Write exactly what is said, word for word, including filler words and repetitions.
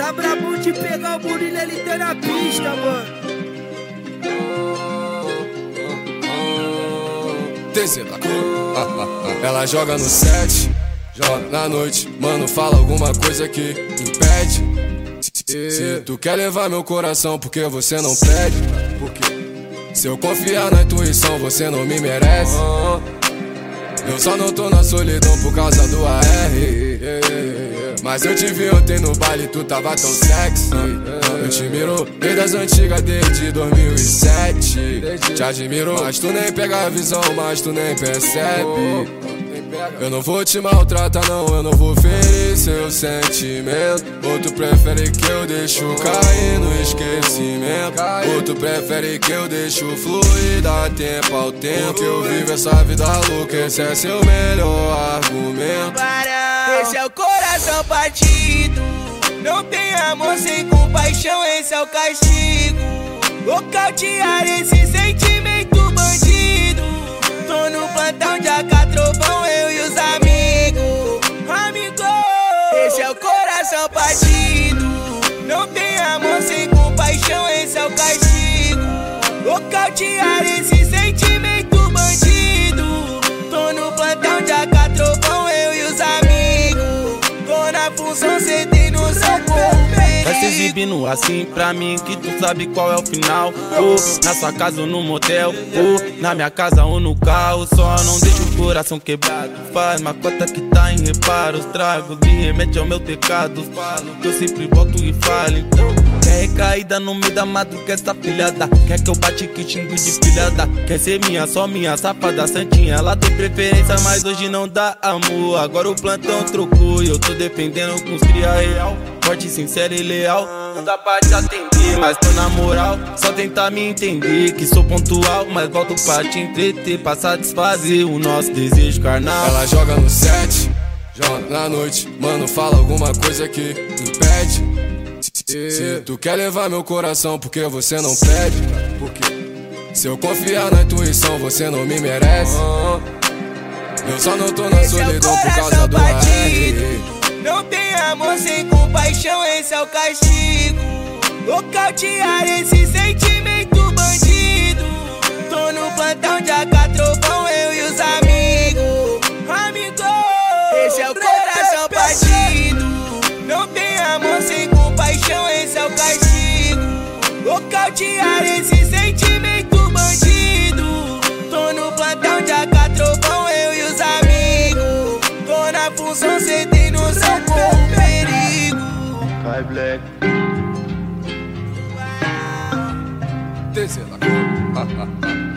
tá brabo de pegar o Murilo, ele tá na pista, mano. Descer da cor. Ela joga no set, joga na noite. Mano, fala alguma coisa que impede. Se tu quer levar meu coração, porque você não pede? Se eu confiar na intuição, você não me merece. Eu só não tô na solidão por causa do A R. Mas eu te vi ontem no baile, tu tava tão sexy. Eu te miro desde as antigas, desde dois mil e sete. Te admiro, mas tu nem pega a visão, mas tu nem percebe. Eu não vou te maltratar não, eu não vou ferir seu sentimento. Ou tu prefere que eu deixo cair no esquecimento? Ou tu prefere que eu deixo fluir, dá tempo ao tempo? Que eu vivo essa vida louca, esse é seu melhor argumento. Para, esse é o coração partido. Não tem amor sem compaixão, esse é o castigo. Nocautear esse sentimento bandido. Tô no plantão de acatrovão, eu e os amigos. Amigo, esse é o coração partido. Não tem amor sem compaixão, esse é o castigo. Nocautear esse sentimento bandido. Tô no plantão de acatrovão, eu e os amigos. Tô na função, sentei no seu corpo. Vai se exibindo assim pra mim que tu sabe qual é o final. Ou na sua casa ou no motel, ou na minha casa ou no carro. Só não deixa o coração quebrado. Faz uma cota que tá em reparos. Trago de remédio ao meu pecado. Falo que eu sempre volto e falo. Então quer recaída no meio da madruga essa filhada. Quer que eu bate que xingo de filhada. Quer ser minha, só minha, safada santinha. Ela tem preferência, mas hoje não dá amor. Agora o plantão trocou e eu tô defendendo com os cria real. Forte, sincero e leal, não dá pra te atender, mas tô na moral. Só tentar me entender, que sou pontual, mas volto pra te entreter, pra satisfazer o nosso desejo carnal. Ela joga no set, joga na noite. Mano, fala alguma coisa que impede. Se tu quer levar meu coração, porque você não pede? Se eu confiar na intuição, você não me merece. Eu só não tô na solidão por causa do A R. Não tem amor sem compaixão, esse é o castigo. Nocautear esse sentimento bandido. Tô no plantão de acatrovão, eu e os amigos. Amigo, esse é o coração partido. Não tem amor sem compaixão, esse é o castigo. Nocautear esse sentimento bandido. Tô no plantão de acatrovão, eu e os amigos. Tô na função, sentei no seu corpo, perigo. Vai, Black. Descer da cor.